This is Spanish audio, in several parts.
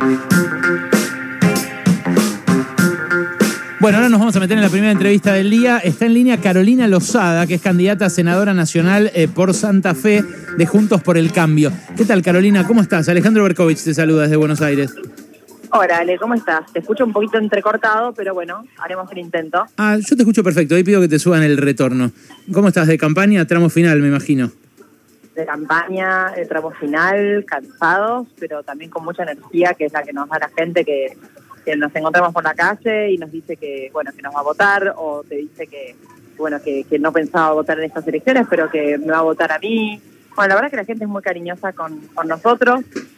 Bueno, ahora nos vamos a meter en la primera entrevista del día. Está en línea Carolina Lozada, que es candidata a senadora nacional por Santa Fe de Juntos por el Cambio. ¿Qué tal, Carolina? ¿Cómo estás? Alejandro Berkovich te saluda desde Buenos Aires. Hola, Ale, ¿cómo estás? Te escucho un poquito entrecortado, pero bueno, haremos el intento. Yo te escucho perfecto. Ahí pido que te suban el retorno. ¿Cómo estás? ¿De campaña? Tramo final, me imagino. De campaña, de tramo final, cansados, pero también con mucha energía, que es la que nos da la gente que nos encontramos por la calle y nos dice que, bueno, que nos va a votar, o te dice que, bueno, que no pensaba votar en estas elecciones, pero que me va a votar a mí. Bueno, la verdad es que la gente es muy cariñosa con nosotros,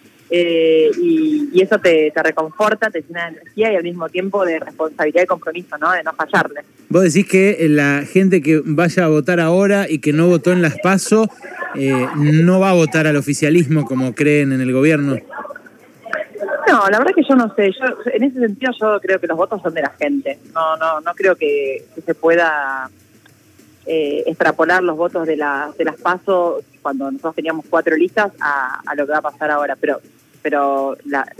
y eso te reconforta, te llena de energía y al mismo tiempo de responsabilidad y compromiso, ¿no? De no fallarle. Vos decís que la gente que vaya a votar ahora y que no votó en las PASO no va a votar al oficialismo como creen en el gobierno. No, la verdad que yo no sé. Yo, en ese sentido, yo creo que los votos son de la gente. No creo que se pueda extrapolar los votos de las PASO cuando nosotros teníamos 4 listas a lo que va a pasar ahora. Pero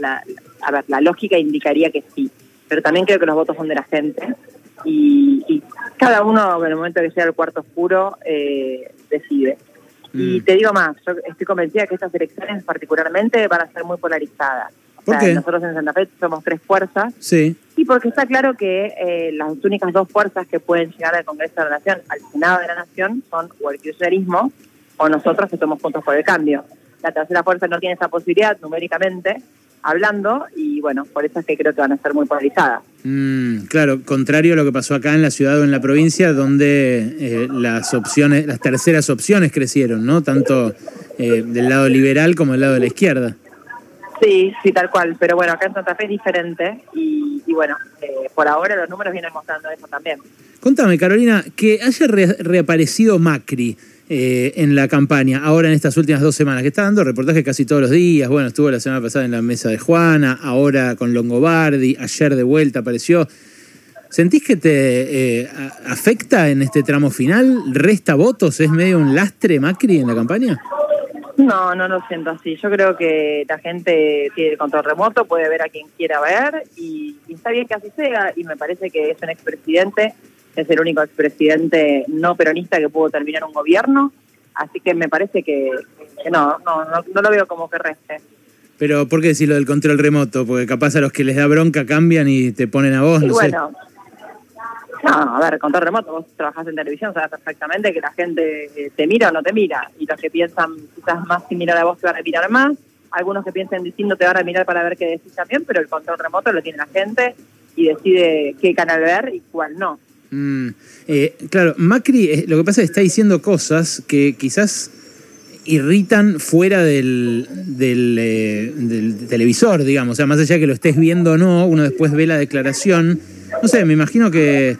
la lógica indicaría que sí. Pero también creo que los votos son de la gente y cada uno en el momento que sea el cuarto oscuro decide. Y te digo más, yo estoy convencida que estas elecciones particularmente van a ser muy polarizadas. ¿Por qué? Nosotros en Santa Fe somos 3 fuerzas. Sí. Y porque está claro que las únicas 2 fuerzas que pueden llegar al Congreso de la Nación, al Senado de la Nación, son o el kirchnerismo o nosotros, que somos Juntos por el Cambio. La tercera fuerza no tiene esa posibilidad numéricamente hablando, y bueno, por eso es que creo que van a ser muy polarizadas. Claro, contrario a lo que pasó acá en la ciudad o en la provincia, donde las terceras opciones crecieron, ¿no? Tanto del lado liberal como del lado de la izquierda. Sí, tal cual, pero bueno, acá en Santa Fe es diferente y bueno, por ahora los números vienen mostrando eso también. Contame, Carolina, que haya reaparecido Macri en la campaña, ahora en estas últimas 2 semanas, que está dando reportajes casi todos los días. Bueno, estuvo la semana pasada en la mesa de Juana, ahora con Longobardi, ayer de vuelta apareció. ¿Sentís que te afecta en este tramo final? ¿Resta votos? ¿Es medio un lastre Macri en la campaña? No lo siento así. Yo creo que la gente tiene el control remoto, puede ver a quien quiera ver y está bien que así sea, y me parece que es un expresidente, es el único expresidente no peronista que pudo terminar un gobierno, así que me parece que no lo veo como que reste. Pero ¿por qué decís lo del control remoto? Porque capaz a los que les da bronca cambian y te ponen a vos, y no bueno, sé. No, a ver, control remoto, vos trabajás en televisión, sabes perfectamente que la gente te mira o no te mira, y los que piensan quizás más similar a vos te van a mirar más, algunos que piensen distinto te van a mirar para ver qué decís también, pero el control remoto lo tiene la gente y decide qué canal ver y cuál no. Claro, Macri lo que pasa es que está diciendo cosas que quizás irritan fuera del televisor, digamos. O sea, más allá de que lo estés viendo o no, uno después ve la declaración. No sé, me imagino que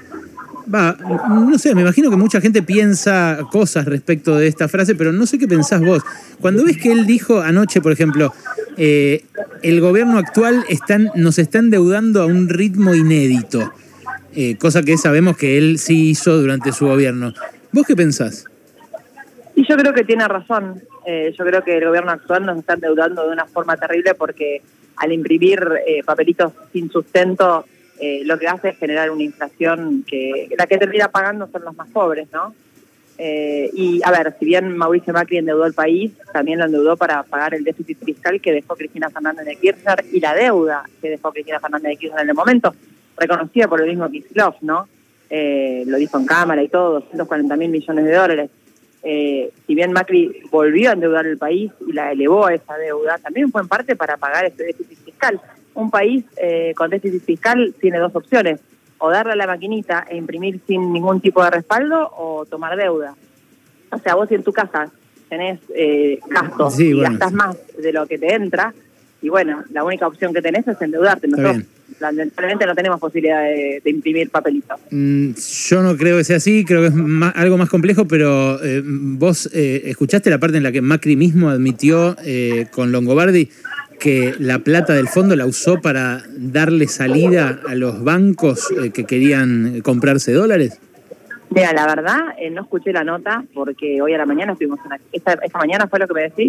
mucha gente piensa cosas respecto de esta frase, pero no sé qué pensás vos. Cuando ves que él dijo anoche, por ejemplo, el gobierno actual nos está endeudando a un ritmo inédito, cosa que sabemos que él sí hizo durante su gobierno. ¿Vos qué pensás? Y yo creo que tiene razón. Yo creo que el gobierno actual nos está endeudando de una forma terrible porque al imprimir papelitos sin sustento, lo que hace es generar una inflación que la que termina pagando son los más pobres, ¿no? Y a ver, si bien Mauricio Macri endeudó el país, también lo endeudó para pagar el déficit fiscal que dejó Cristina Fernández de Kirchner y la deuda que dejó Cristina Fernández de Kirchner en el momento, reconocida por el mismo Kicillof, ¿no? Lo dijo en cámara y todo, 240.000 millones de dólares. Si bien Macri volvió a endeudar el país y la elevó a esa deuda, también fue en parte para pagar ese déficit fiscal. Un país con déficit fiscal tiene 2 opciones: o darle a la maquinita e imprimir sin ningún tipo de respaldo, o tomar deuda. O sea, vos si en tu casa tenés gastos, sí, y gastás más de lo que te entra, y bueno, la única opción que tenés es endeudarte. Nosotros lamentablemente no tenemos posibilidad de imprimir papelitos. Yo no creo que sea así, creo que es algo más complejo, pero vos escuchaste la parte en la que Macri mismo admitió con Longobardi que la plata del fondo la usó para darle salida a los bancos que querían comprarse dólares. Mira, la verdad, no escuché la nota porque hoy a la mañana estuvimos esta mañana fue lo que me decís.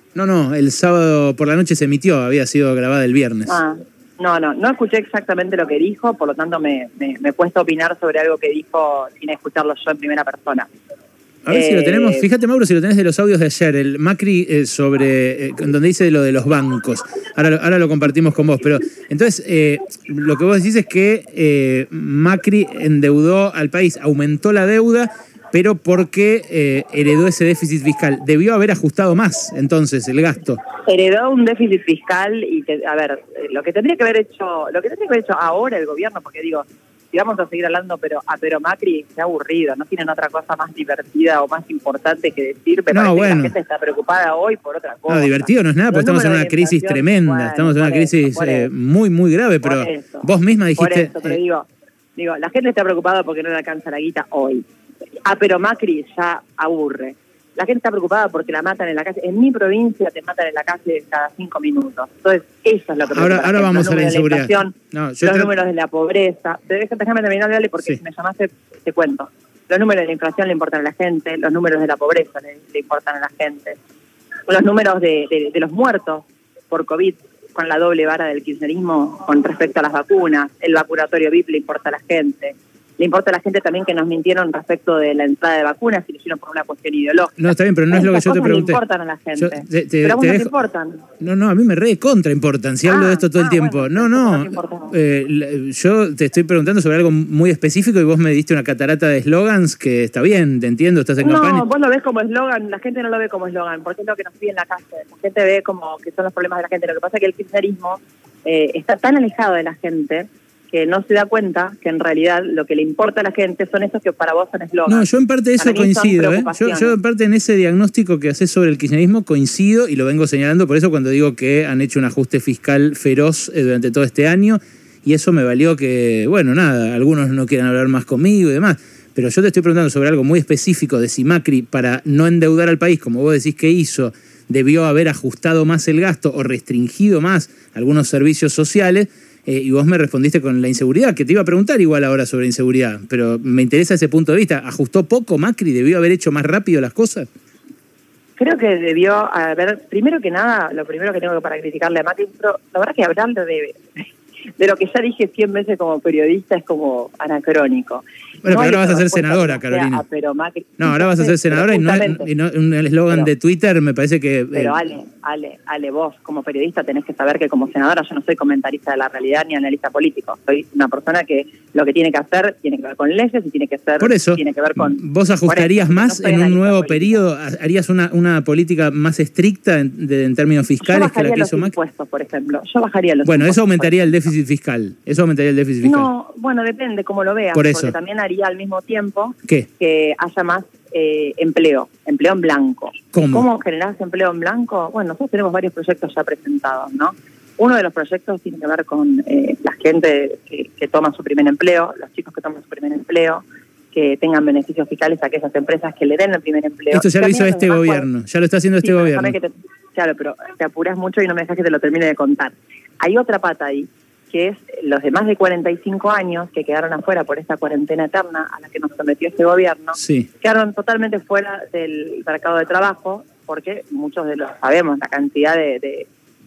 No, el sábado por la noche se emitió, había sido grabada el viernes. No escuché exactamente lo que dijo, por lo tanto me he puesto a opinar sobre algo que dijo sin escucharlo yo en primera persona. A ver si lo tenemos. Fíjate, Mauro, si lo tenés de los audios de ayer, el Macri sobre donde dice lo de los bancos. Ahora lo compartimos con vos. Pero entonces, lo que vos decís es que Macri endeudó al país, aumentó la deuda, pero porque heredó ese déficit fiscal. Debió haber ajustado más, entonces, el gasto. Heredó un déficit fiscal y, lo que tendría que haber hecho ahora el gobierno, porque digo, si vamos a seguir hablando, pero Macri se ha aburrido, no tienen otra cosa más divertida o más importante que decir, pero no, bueno. La gente está preocupada hoy por otra cosa. No, divertido no es nada, porque estamos en una crisis tremenda, estamos en una crisis muy, muy grave, pero vos misma dijiste... Por eso, pero digo, la gente está preocupada porque no le alcanza la guita hoy. Pero Macri ya aburre. La gente está preocupada porque la matan en la calle. En mi provincia te matan en la calle cada 5 minutos. Entonces, eso es lo que preocupa. Ahora vamos a la inseguridad. Los números de la pobreza. Déjame terminar, dale, porque si me llamaste, te cuento. Los números de la inflación le importan a la gente, los números de la pobreza le importan a la gente, los números de los muertos por COVID, con la doble vara del kirchnerismo con respecto a las vacunas, el vacunatorio VIP le importa a la gente. Le importa a la gente también que nos mintieron respecto de la entrada de vacunas y lo hicieron por una cuestión ideológica. No, está bien, pero no es lo que yo te pregunté. Le importan a la gente. Pero a vos no te importan. No, a mí me contra importan, si hablo de esto todo el tiempo. Bueno, yo te estoy preguntando sobre algo muy específico y vos me diste una catarata de eslogans que está bien, te entiendo, estás en campaña. No, vos lo ves como eslogan, la gente no lo ve como eslogan, porque es lo que nos pide en la calle. La gente ve como que son los problemas de la gente. Lo que pasa es que el kirchnerismo está tan alejado de la gente que no se da cuenta que en realidad lo que le importa a la gente son esos que para vos son eslogans. No, yo en parte de eso coincido, Yo en parte en ese diagnóstico que haces sobre el kirchnerismo coincido y lo vengo señalando, por eso cuando digo que han hecho un ajuste fiscal feroz durante todo este año, y eso me valió que, bueno, nada, algunos no quieran hablar más conmigo y demás, pero yo te estoy preguntando sobre algo muy específico de si Macri, para no endeudar al país, como vos decís que hizo, debió haber ajustado más el gasto o restringido más algunos servicios sociales. Y vos me respondiste con la inseguridad, que te iba a preguntar igual ahora sobre inseguridad, pero me interesa ese punto de vista. ¿Ajustó poco Macri? ¿Debió haber hecho más rápido las cosas? Creo que debió haber, primero que nada, lo primero que tengo para criticarle a Macri, pero la verdad que hablando de lo que ya dije 100 veces como periodista es como anacrónico. Bueno, pero ahora vas a ser senadora, Carolina. No, ahora vas a ser senadora y no un eslogan de Twitter me parece que... Pero Ale, vos como periodista tenés que saber que como senadora yo no soy comentarista de la realidad ni analista político. Soy una persona que lo que tiene que hacer tiene que ver con leyes y tiene que ver con... ¿Vos ajustarías más en un nuevo periodo? ¿Harías una política más estricta en términos fiscales que la que hizo Macri? Yo bajaría los impuestos, por ejemplo. Yo bajaría los impuestos. Eso aumentaría el déficit fiscal. No, bueno, depende cómo lo veas. Por eso. Porque también haría al mismo tiempo que haya más empleo en blanco. ¿Cómo generás empleo en blanco? Bueno, nosotros tenemos varios proyectos ya presentados, ¿no? Uno de los proyectos tiene que ver con la gente que toma su primer empleo, los chicos que toman su primer empleo, que tengan beneficios fiscales a aquellas empresas que le den el primer empleo. Esto ya lo hizo este gobierno, ya lo está haciendo este gobierno. Claro, pero te apuras mucho y no me dejas que te lo termine de contar. Hay otra pata ahí, que es los de más de 45 años que quedaron afuera por esta cuarentena eterna a la que nos sometió este gobierno, quedaron totalmente fuera del mercado de trabajo, porque muchos de los sabemos la cantidad de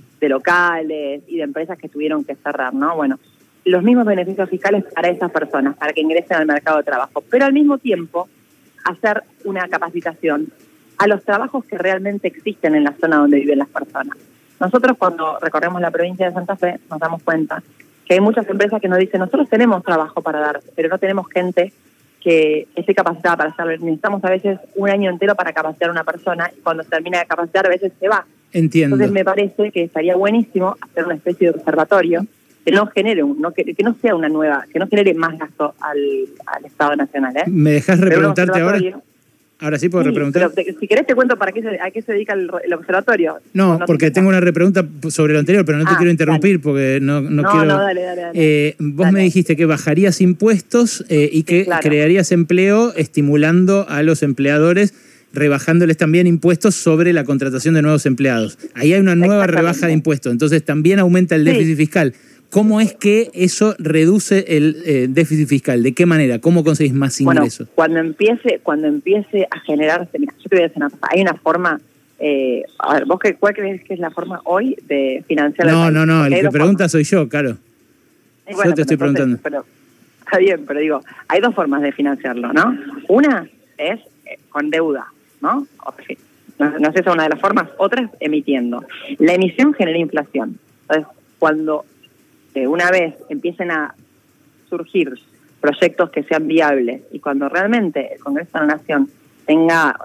locales y de empresas que tuvieron que cerrar, ¿no? Bueno, los mismos beneficios fiscales para esas personas, para que ingresen al mercado de trabajo, pero al mismo tiempo hacer una capacitación a los trabajos que realmente existen en la zona donde viven las personas. Nosotros cuando recorremos la provincia de Santa Fe nos damos cuenta que hay muchas empresas que nos dicen nosotros tenemos trabajo para dar, pero no tenemos gente que esté capacitada para hacerlo. Necesitamos a veces un año entero para capacitar a una persona y cuando se termina de capacitar a veces se va. Entiendo. Entonces me parece que estaría buenísimo hacer una especie de observatorio que no genere que no sea una nueva, que no genere más gasto al Estado Nacional. ¿Me dejás repreguntarte ahora? Ahora sí puedo repreguntar. Pero si querés te cuento a qué se dedica el observatorio. No, porque tengo una repregunta sobre lo anterior, pero no te quiero interrumpir porque no quiero... No, dale. Vos me dijiste que bajarías impuestos y que crearías empleo estimulando a los empleadores, rebajándoles también impuestos sobre la contratación de nuevos empleados. Ahí hay una nueva rebaja de impuestos, entonces también aumenta el déficit fiscal. ¿Cómo es que eso reduce el déficit fiscal? ¿De qué manera? ¿Cómo conseguís más ingresos? Bueno, cuando empiece a generarse, mira, yo te voy a decir una cosa, hay una forma A ver, ¿cuál crees que es la forma hoy de financiar No, el país? no, Porque el que pregunta soy yo, claro. bueno, Yo te estoy preguntando. Pero, está bien, pero digo, hay dos formas de financiarlo, ¿no? Una es con deuda, ¿no? No es esa una de las formas. Otra es emitiendo. La emisión genera inflación. Entonces, cuando una vez empiecen a surgir proyectos que sean viables y cuando realmente el Congreso de la Nación tenga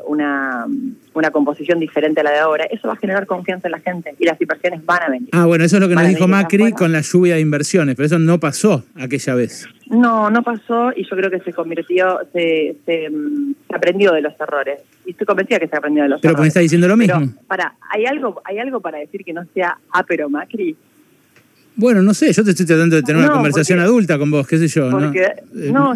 una composición diferente a la de ahora, eso va a generar confianza en la gente y las inversiones van a venir. Bueno, eso es lo que nos dijo Macri afuera. con la lluvia de inversiones, pero eso no pasó aquella vez. No pasó y yo creo que se aprendió de los errores. Y estoy convencida que se aprendió de los errores. Pero me está diciendo lo mismo. Pero, ¿hay algo para decir que no sea pero Macri? Bueno, no sé, yo te estoy tratando de tener una conversación adulta con vos, qué sé yo. Porque, no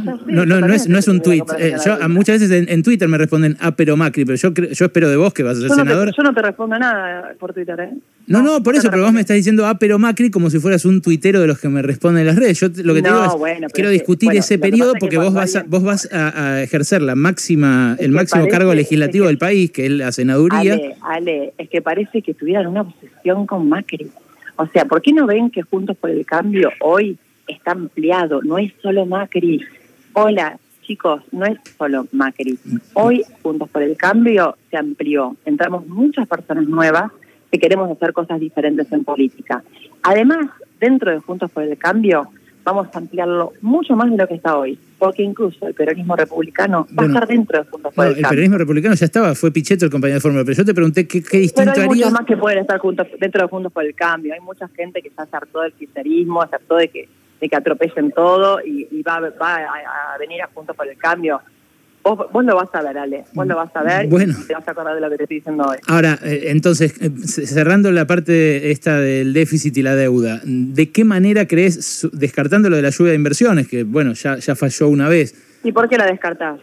es un tuit. Muchas veces en Twitter me responden pero Macri, pero yo espero de vos que vas a ser senador. Yo no te respondo nada por Twitter, ¿eh? No, por eso, pero vos me estás diciendo pero Macri como si fueras un tuitero de los que me responden en las redes. Yo lo que te digo es, quiero discutir ese periodo porque vos vas a ejercer el máximo cargo legislativo del país, que es la senaduría. Ale, es que parece que tuvieran una obsesión con Macri. O sea, ¿por qué no ven que Juntos por el Cambio hoy está ampliado? No es solo Macri. Hola, chicos, no es solo Macri. Hoy Juntos por el Cambio se amplió. Entramos muchas personas nuevas que queremos hacer cosas diferentes en política. Además, dentro de Juntos por el Cambio, vamos a ampliarlo mucho más de lo que está hoy. Porque incluso el peronismo republicano va a estar dentro de Juntos por el Cambio. El peronismo republicano ya estaba, fue Pichetto el compañero de fórmula, pero yo te pregunté qué distinto haría. Pero hay muchos más que pueden estar dentro de Juntos por el Cambio. Hay mucha gente que ya se hartó del kirchnerismo, se hartó de que atropellen todo y va a venir a Juntos por el Cambio. Vos lo vas a ver, Ale. Vos lo vas a ver y te vas a acordar de lo que te estoy diciendo hoy. Ahora, entonces, cerrando la parte esta del déficit y la deuda, ¿de qué manera crees, descartando lo de la lluvia de inversiones, que bueno, ya falló una vez? ¿Y por qué la descartás?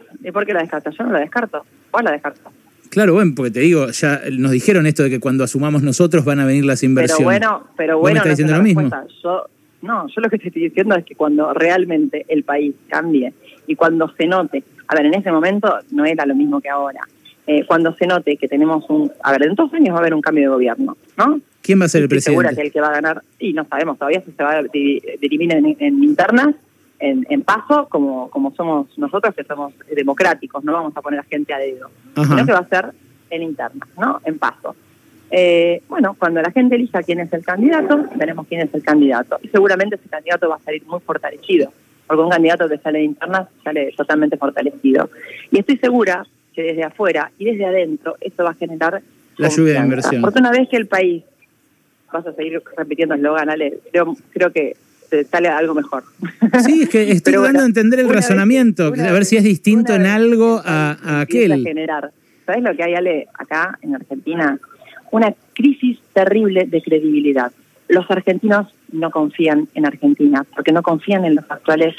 Yo no la descarto. Vos la descartás. Claro, bueno, porque te digo, ya nos dijeron esto de que cuando asumamos nosotros van a venir las inversiones. Pero bueno, ¿Vos me estás diciendo lo mismo? Yo lo que te estoy diciendo es que cuando realmente el país cambie y cuando se note, a ver, en ese momento no era lo mismo que ahora, cuando se note que tenemos en 2 años va a haber un cambio de gobierno, ¿no? ¿Quién va a ser el presidente? Segura que el que va a ganar, y no sabemos todavía si se va a dirimir en internas, en paso, como somos nosotros que somos democráticos, no vamos a poner a gente a dedo, sino que va a ser en internas, ¿no? En paso. Bueno, cuando la gente elija quién es el candidato, veremos quién es el candidato. Y seguramente ese candidato va a salir muy fortalecido, porque un candidato que sale de internas sale totalmente fortalecido. Y estoy segura que desde afuera y desde adentro esto va a generar la lluvia de inversión. Porque una vez que el país, vas a seguir repitiendo el eslogan, Ale, creo que te sale algo mejor. Sí, es que estoy tratando de entender el razonamiento, a ver si es distinto en algo a aquel. ¿Sabes lo que hay, Ale, acá en Argentina? Una crisis terrible de credibilidad. Los argentinos no confían en Argentina, porque no confían en los actuales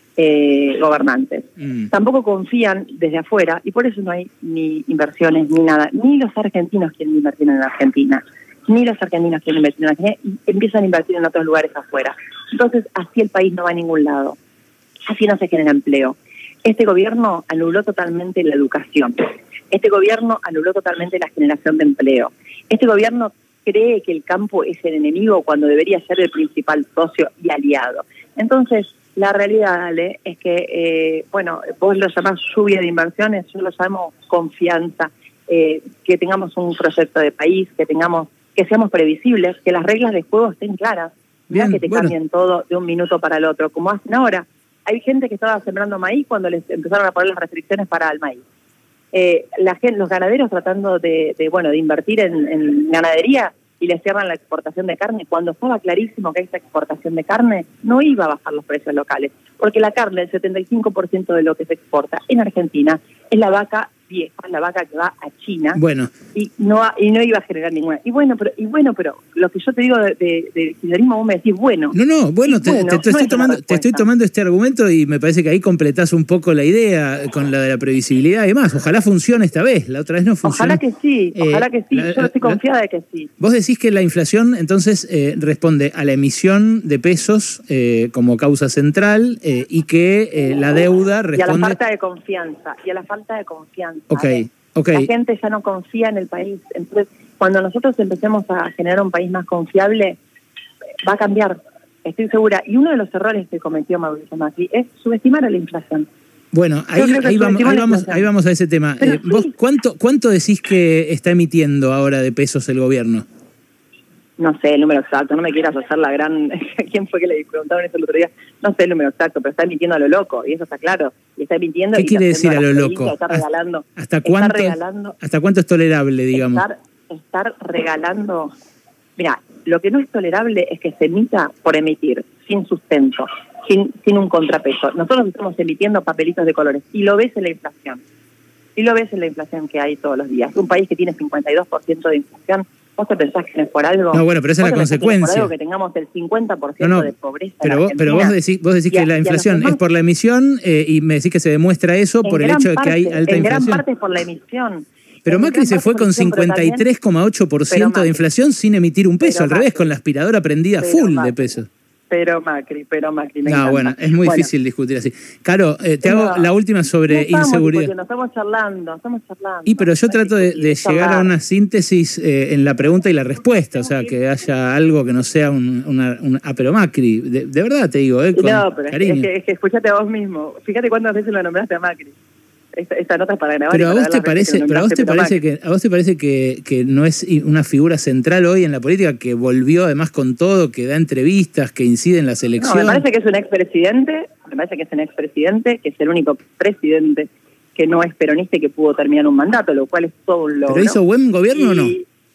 gobernantes. Tampoco confían desde afuera, y por eso no hay ni inversiones ni nada. Ni los argentinos quieren invertir en Argentina, ni los argentinos quieren invertir en Argentina, y empiezan a invertir en otros lugares afuera. Entonces, así el país no va a ningún lado. Así no se genera empleo. Este gobierno anuló totalmente la educación. Este gobierno anuló totalmente la generación de empleo. Este gobierno cree que el campo es el enemigo cuando debería ser el principal socio y aliado. Entonces, la realidad, Ale, es que, vos lo llamás lluvia de inversiones, yo lo llamo confianza, que tengamos un proyecto de país, que seamos previsibles, que las reglas de juego estén claras, no que te cambien todo de un minuto para el otro, como hacen ahora. Hay gente que estaba sembrando maíz cuando les empezaron a poner las restricciones para el maíz. Los ganaderos tratando de invertir en ganadería y les cierran la exportación de carne, cuando estaba clarísimo que esa exportación de carne no iba a bajar los precios locales, porque la carne, el 75% de lo que se exporta en Argentina es la vaca vieja, la vaca que va a China, y no iba a generar ninguna. Y bueno, pero lo que yo te digo del kirchnerismo, vos me decís, te estoy tomando este argumento y me parece que ahí completás un poco la idea con la de la previsibilidad y demás. Ojalá funcione esta vez, la otra vez no funcionó. Ojalá que sí, yo estoy confiada de que sí. Vos decís que la inflación entonces responde a la emisión de pesos como causa central y que la deuda responde... Y a la falta de confianza, Ok, Okay. La gente ya no confía en el país. Entonces, cuando nosotros empecemos a generar un país más confiable, va a cambiar, estoy segura. Y uno de los errores que cometió Mauricio Macri es subestimar a la inflación. Bueno, ahí vamos a ese tema. ¿Vos cuánto decís que está emitiendo ahora de pesos el gobierno? No sé el número exacto, no me quieras hacer la gran... ¿Quién fue que le preguntaron eso el otro día? No sé el número exacto, pero está emitiendo a lo loco, y eso está claro. Y está emitiendo... ¿Qué quiere decir a lo loco? Está regalando... ¿Hasta cuánto es tolerable, digamos? Estar regalando... Mira, lo que no es tolerable es que se emita por emitir, sin sustento, sin un contrapeso. Nosotros estamos emitiendo papelitos de colores, y lo ves en la inflación. Y lo ves en la inflación que hay todos los días. Un país que tiene 52% de inflación... ¿Vos te pensás que no es por algo? No, bueno, pero esa es la consecuencia. Que es por algo que tengamos el 50% de pobreza. Pero vos decís que la inflación es por la emisión y me decís que se demuestra eso por el hecho de que hay alta inflación. En gran parte es por la emisión. Pero Macri se fue con 53,8% de inflación sin emitir un peso, al revés, con la aspiradora prendida full de pesos. Pero Macri. No, bueno, es muy difícil discutir así. Caro, te hago la última sobre inseguridad. Estamos charlando. Pero yo trato de llegar a una síntesis en la pregunta y la respuesta, o sea, que haya algo que no sea pero Macri, de verdad te digo, no, pero cariño. Es que escuchate a vos mismo. Fíjate cuántas veces lo nombraste a Macri. Esta nota es para grabar. Pero a vos te parece que no es una figura central hoy en la política, que volvió además con todo, que da entrevistas, que incide en las elecciones. No, me parece que es un expresidente, que es el único presidente que no es peronista y que pudo terminar un mandato, lo cual es todo un logro. ¿Pero hizo buen gobierno o no?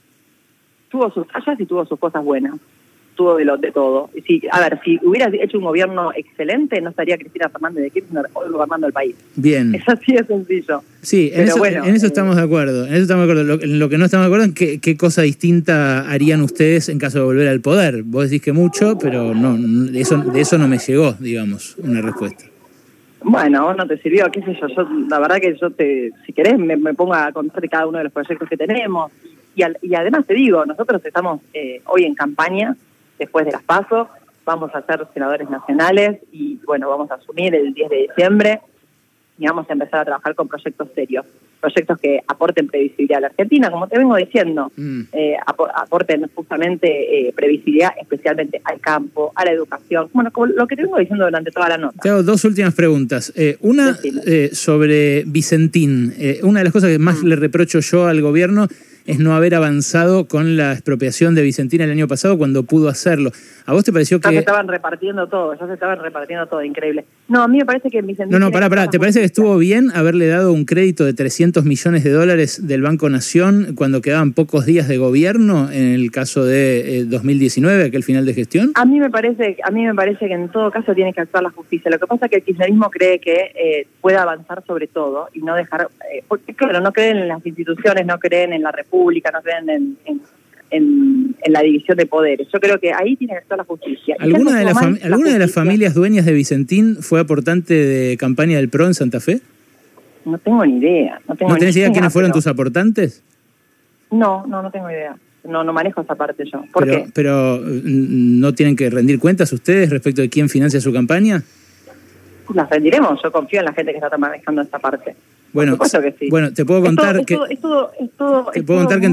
Tuvo sus fallas y tuvo sus cosas buenas. Tuvo de todo. Si hubiera hecho un gobierno excelente, no estaría Cristina Fernández de Kirchner hoy gobernando el país. Bien. Es así de sencillo. Sí, en eso estamos de acuerdo. Lo que no estamos de acuerdo es qué cosa distinta harían ustedes en caso de volver al poder. Vos decís que mucho, pero no, de eso no me llegó, digamos, una respuesta. Bueno, no te sirvió, qué sé yo. La verdad que si querés, me pongo a contarte cada uno de los proyectos que tenemos. Y además te digo, nosotros estamos hoy en campaña. Después de las PASO, vamos a ser senadores nacionales y, bueno, vamos a asumir el 10 de diciembre y vamos a empezar a trabajar con proyectos serios, proyectos que aporten previsibilidad a la Argentina, como te vengo diciendo, aporten justamente previsibilidad especialmente al campo, a la educación, bueno, como lo que te vengo diciendo durante toda la nota. Te hago dos últimas preguntas. Una sobre Vicentín. Una de las cosas que más le reprocho yo al gobierno es no haber avanzado con la expropiación de Vicentín el año pasado cuando pudo hacerlo. ¿A vos te pareció que...? Ya se estaban repartiendo todo, increíble. No, a mí me parece que Vicentín... No, pará. ¿Te parece que estuvo bien haberle dado un crédito de $300 millones del Banco Nación cuando quedaban pocos días de gobierno en el caso de 2019, aquel final de gestión? A mí me parece que en todo caso tiene que actuar la justicia. Lo que pasa es que el kirchnerismo cree que puede avanzar sobre todo y no dejar... porque claro, no creen en las instituciones, no creen en la república, no creen en la división de poderes. Yo creo que ahí tiene que estar la justicia. ¿Alguna de las familias dueñas de Vicentín fue aportante de campaña del PRO en Santa Fe? No tengo ni idea. ¿No tenés idea quiénes fueron tus aportantes? No tengo idea. No manejo esa parte yo. ¿Por qué? Pero ¿no tienen que rendir cuentas ustedes respecto de quién financia su campaña? Las rendiremos. Yo confío en la gente que está manejando esta parte. Bueno, que sí. Bueno, te puedo contar que en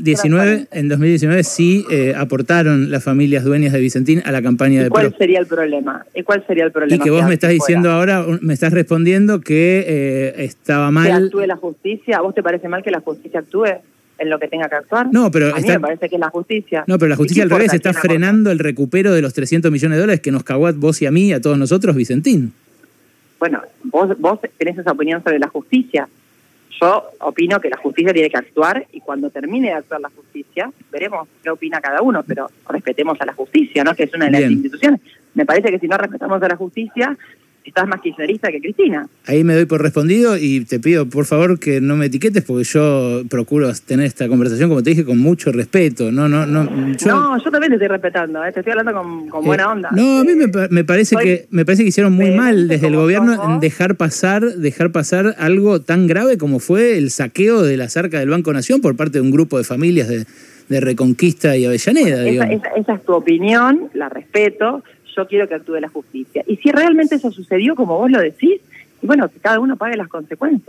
2019 sí aportaron las familias dueñas de Vicentín a la campaña de PRO. ¿Cuál sería el problema? Y que vos me estás diciendo ahora, me estás respondiendo que estaba mal. Que actúe la justicia. ¿A vos te parece mal que la justicia actúe en lo que tenga que actuar? No, pero a mí me parece que es la justicia. No, pero la justicia al revés está frenando el recupero de los $300 millones que nos cagó a vos y a mí y a todos nosotros Vicentín. Bueno, vos tenés esa opinión sobre la justicia. Yo opino que la justicia tiene que actuar y cuando termine de actuar la justicia, veremos qué opina cada uno, pero respetemos a la justicia, ¿no? Que es una de las instituciones. Me parece que si no respetamos a la justicia, estás más kirchnerista que Cristina. Ahí me doy por respondido y te pido, por favor, que no me etiquetes porque yo procuro tener esta conversación, como te dije, con mucho respeto. Yo también te estoy respetando, te estoy hablando con buena onda. No, a mí me parece que hicieron muy mal desde el gobierno en dejar pasar algo tan grave como fue el saqueo de las arcas del Banco Nación por parte de un grupo de familias de Reconquista y Avellaneda. Esa es tu opinión, la respeto. Yo quiero que actúe la justicia. Y si realmente eso sucedió como vos lo decís, y bueno, que cada uno pague las consecuencias.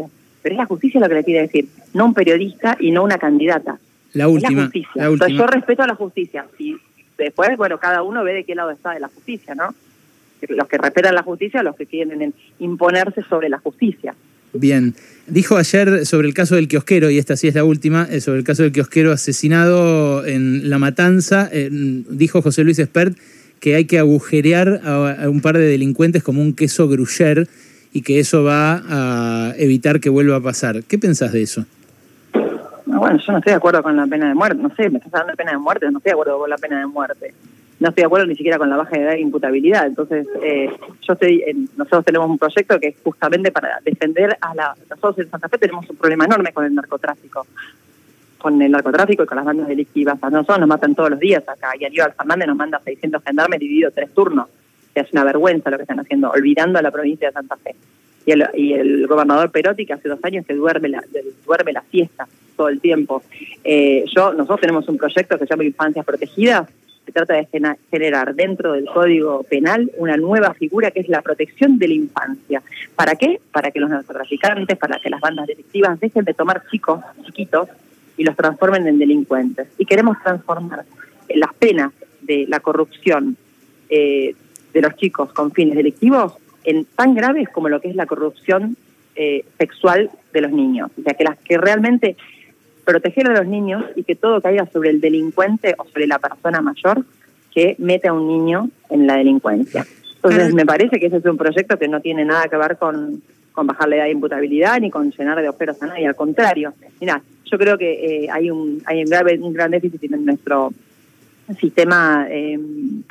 pero es la justicia lo que le quiere decir, no un periodista y no una candidata. La última. Es la justicia. Entonces, yo respeto a la justicia. Y después, bueno, cada uno ve de qué lado está de la justicia, ¿no? Los que respetan la justicia, los que quieren imponerse sobre la justicia. Bien. Dijo ayer sobre el caso del kiosquero, y esta sí es la última, sobre el caso del kiosquero asesinado en La Matanza, dijo José Luis Espert que hay que agujerear a un par de delincuentes como un queso gruyère y que eso va a evitar que vuelva a pasar. ¿Qué pensás de eso? Bueno, yo no estoy de acuerdo con la pena de muerte. No sé, me estás hablando de pena de muerte, no estoy de acuerdo con la pena de muerte. No estoy de acuerdo ni siquiera con la baja edad de imputabilidad. Entonces, nosotros tenemos un proyecto que es justamente para defender nosotros en Santa Fe tenemos un problema enorme con el narcotráfico. Con el narcotráfico y con las bandas delictivas. A nosotros nos matan todos los días acá. Y Aníbal Fernández nos manda 600 gendarmes dividido 3 turnos. O sea, es una vergüenza lo que están haciendo, olvidando a la provincia de Santa Fe. Y el gobernador Perotti, que hace 2 años que duerme la siesta todo el tiempo. Nosotros tenemos un proyecto que se llama Infancias Protegidas, que trata de generar dentro del Código Penal una nueva figura que es la protección de la infancia. ¿Para qué? Para que los narcotraficantes, para que las bandas delictivas dejen de tomar chicos chiquitos y los transformen en delincuentes. Y queremos transformar las penas de la corrupción de los chicos con fines delictivos en tan graves como lo que es la corrupción sexual de los niños. O sea, que realmente proteger a los niños y que todo caiga sobre el delincuente o sobre la persona mayor que mete a un niño en la delincuencia. Entonces, me parece que ese es un proyecto que no tiene nada que ver con bajar la edad de imputabilidad ni con llenar de ojeros a nadie. Al contrario, mirá, yo creo que hay un gran déficit en nuestro sistema, en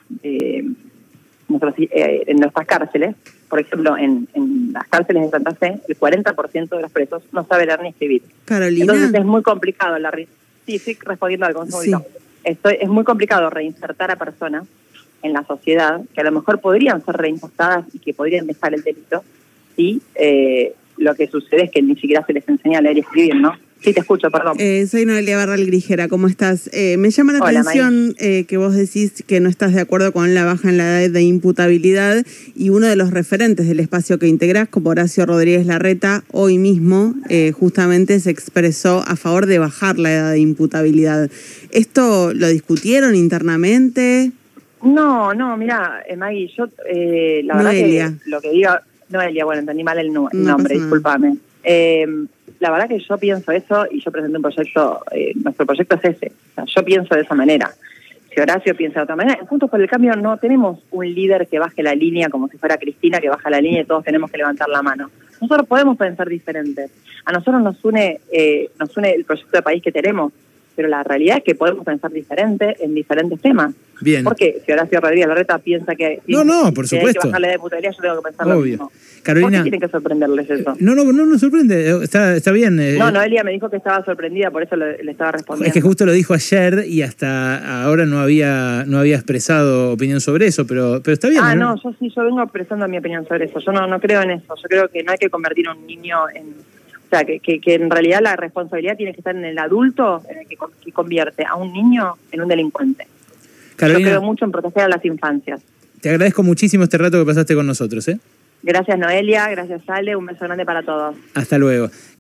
nuestras cárceles. Por ejemplo, en las cárceles de Santa Fe, el 40% de los presos no sabe leer ni escribir. Carolina. Entonces es muy complicado. Sí, estoy respondiendo algo. Sí. Es muy complicado reinsertar a personas en la sociedad que a lo mejor podrían ser reinsertadas y que podrían dejar el delito si lo que sucede es que ni siquiera se les enseña a leer y escribir, ¿no? Sí, te escucho, perdón. Soy Noelia Barral Grijera, ¿cómo estás? Me llama la atención que vos decís que no estás de acuerdo con la baja en la edad de imputabilidad y uno de los referentes del espacio que integrás, como Horacio Rodríguez Larreta, hoy mismo justamente se expresó a favor de bajar la edad de imputabilidad. ¿Esto lo discutieron internamente? No, mirá, Maggie, yo la verdad que lo que digo... Noelia, bueno, entendí mal el nombre, discúlpame. La verdad que yo pienso eso y yo presenté un proyecto, nuestro proyecto es ese. O sea, yo pienso de esa manera. Si Horacio piensa de otra manera, en Juntos por el Cambio no tenemos un líder que baje la línea como si fuera Cristina, que baja la línea y todos tenemos que levantar la mano. Nosotros podemos pensar diferentes. A nosotros nos une el proyecto de país que tenemos, pero la realidad es que podemos pensar diferente en diferentes temas. Bien. Porque si Horacio Rodríguez Larreta piensa que... No, por supuesto. Hay que bajarle de imputabilidad, yo tengo que pensar lo mismo. Carolina, ¿por qué tiene que sorprenderles eso? No nos sorprende, está bien. No, Noelia me dijo que estaba sorprendida, por eso le estaba respondiendo. Es que justo lo dijo ayer y hasta ahora no había expresado opinión sobre eso, pero está bien. Yo vengo expresando mi opinión sobre eso. Yo no creo en eso. Yo creo que no hay que convertir a un niño en... O sea, que en realidad la responsabilidad tiene que estar en el adulto en el que convierte a un niño en un delincuente. Carolina, yo creo mucho en proteger a las infancias. Te agradezco muchísimo este rato que pasaste con nosotros. Gracias, Noelia. Gracias, Ale. Un beso grande para todos. Hasta luego.